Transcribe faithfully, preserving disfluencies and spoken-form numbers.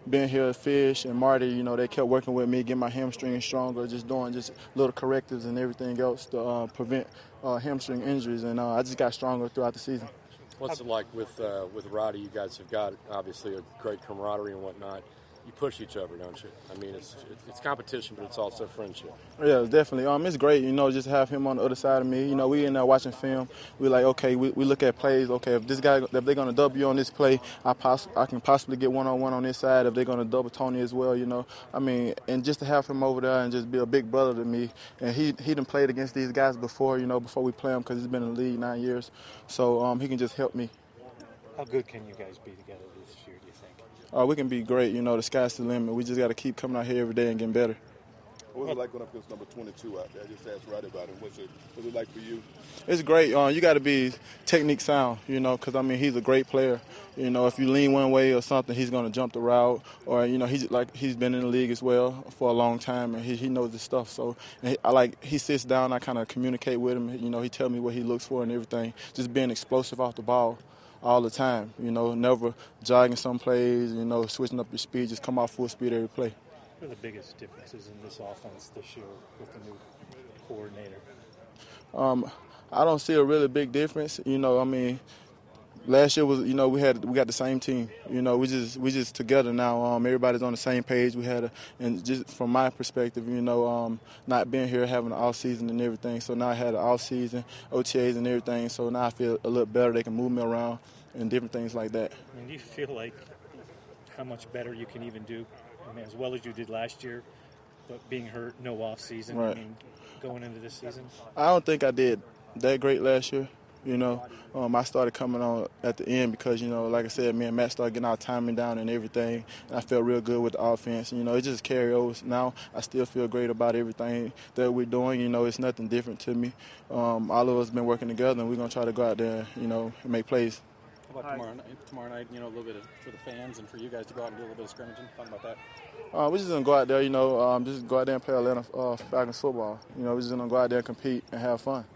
being here, Fish and Marty, you know, they kept working with me, getting my hamstring stronger, just doing just little correctives and everything else to uh, prevent uh, hamstring injuries. And uh, I just got stronger throughout the season. What's it like with uh, with Roddy? You guys have got obviously a great camaraderie and whatnot. You push each other, don't you? I mean, it's it's competition, but it's also friendship. Yeah, definitely. Um, it's great, you know, just have him on the other side of me. You know, we in there watching film. We like, okay, we, we look at plays. Okay, if this guy, if they're gonna double you on this play, I poss- I can possibly get one on one on this side. If they're gonna double Tony as well, you know, I mean, and just to have him over there and just be a big brother to me. And he he done played against these guys before, you know, before we play him because he's been in the league nine years. So um, he can just help me. How good can you guys be together this year, do you think? Uh, we can be great. You know, the sky's the limit. We just got to keep coming out here every day and getting better. What was it like going up against number twenty-two out there? I just asked Roddy about it. What's it, what's it like for you? It's great. Uh, you got to be technique sound, you know, because, I mean, he's a great player. You know, if you lean one way or something, he's going to jump the route. Or, you know, he's like he's been in the league as well for a long time, and he, he knows his stuff. So and he, I like he sits down, I kind of communicate with him. You know, he tell me what he looks for and everything. Just being explosive off the ball all the time, you know, never jogging some plays, you know, switching up your speed, just come off full speed every play. What are the biggest differences in this offense this year with the new coordinator? Um, I don't see a really big difference. You know, I mean, last year was, you know, we had we got the same team. You know, we just we just together now. Um, everybody's on the same page. We had a, and just from my perspective, you know, um, not being here, having an off season and everything. So now I had an off season, O T As and everything. So now I feel a little better. They can move me around and different things like that. I mean, do you feel like how much better you can even do? I mean, as well as you did last year, but being hurt, no off season. Right. I mean, going into this season. I don't think I did that great last year. You know, um, I started coming on at the end because, you know, like I said, me and Matt started getting our timing down and everything. And I felt real good with the offense. You know, it just carry over. Now I still feel great about everything that we're doing. You know, it's nothing different to me. Um, all of us been working together, and we're going to try to go out there, you know, and make plays. How about tomorrow night, tomorrow night, you know, a little bit of, for the fans and for you guys to go out and do a little bit of scrimmaging? Talk about that. Uh, we're just going to go out there, you know, um, just go out there and play Atlanta uh, Falcons football. You know, we're just going to go out there and compete and have fun.